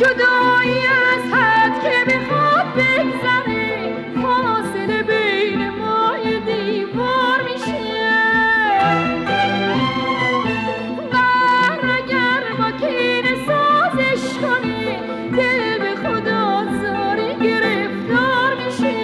جدایی از حد که بخواد بگذره فاصله بین ما یه دیوار میشه و اگر با کینه سازش کنه دل به خدا زاری گرفتار میشه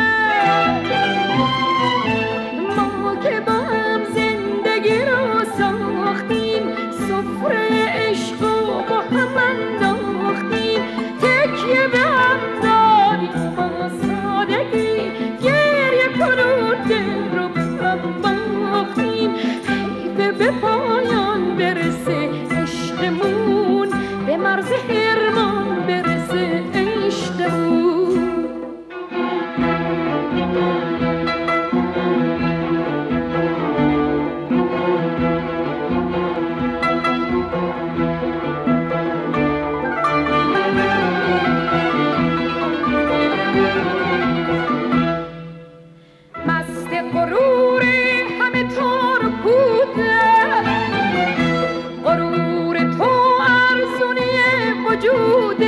ما که با هم زندگی رو ساختیم سفره عشق و با هم انداختیم تکیه به هم دادیم با سادگی گریه کنون دل رو به هم باختیم حیفه به پایان برسه عشقمون به مرز حرمان برسه عشقمون مست غرور همه تار و پوده غرور تو ارزونی وجوده